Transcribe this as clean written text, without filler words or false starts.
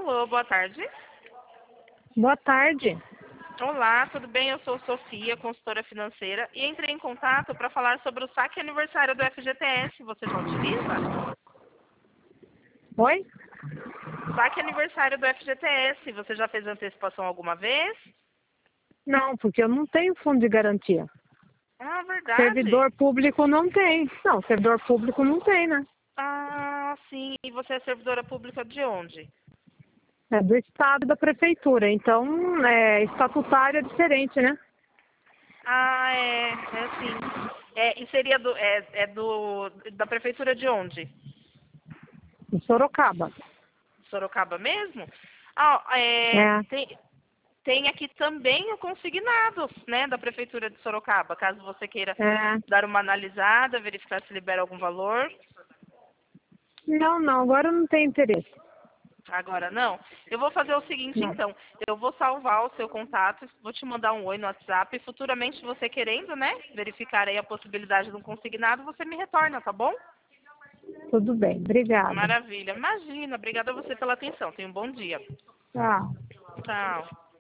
Alô, boa tarde. Boa tarde. Olá, tudo bem? Eu sou Sofia, consultora financeira, e entrei em contato para falar sobre o saque aniversário do FGTS. Você já utiliza? Oi? Saque aniversário do FGTS. Você já fez antecipação alguma vez? Não, porque eu não tenho fundo de garantia. Ah, verdade. Servidor público não tem. Não, servidor público não tem, né? Ah, sim. E você é servidora pública de onde? É do estado da prefeitura. Então, estatutário é diferente, né? Ah, é sim. E seria da prefeitura de onde? Em Sorocaba. Sorocaba mesmo? Ah, É. tem aqui também o consignado, né, da prefeitura de Sorocaba, caso você queira É. dar uma analisada, verificar se libera algum valor. Não, agora eu não tenho interesse. Agora não. Eu vou fazer o seguinte, Não. então. Eu vou salvar o seu contato, vou te mandar um oi no WhatsApp. E futuramente, você querendo, né, verificar aí a possibilidade de um consignado, você me retorna, tá bom? Tudo bem, obrigada. Maravilha. Imagina. Obrigada a você pela atenção. Tenha um bom dia. Tchau. Tchau.